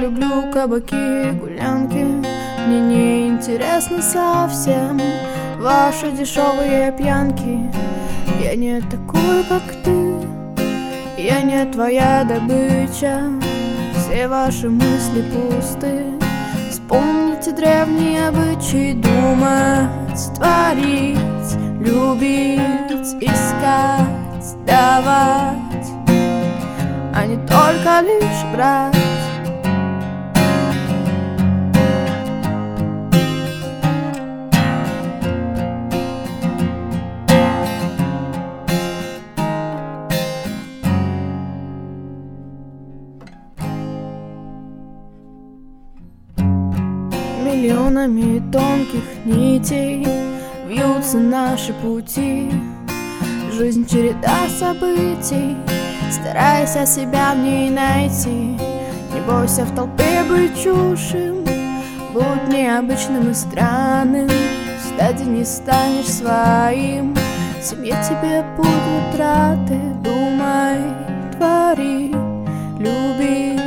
люблю кабаки, гулянки. Мне не интересно совсем ваши дешевые пьянки. Я не такой, как ты, я не твоя добыча. Все ваши мысли пусты. Вспомните древние обычаи: думать, творить, любить, искать, давать, а не только лишь брать. Миллионами тонких нитей вьются наши пути. Жизнь — череда событий, старайся себя в ней найти. Не бойся в толпе быть чужим, будь необычным и странным. Кстати, не станешь своим, в семье тебе будут рады. Думай, твори, люби,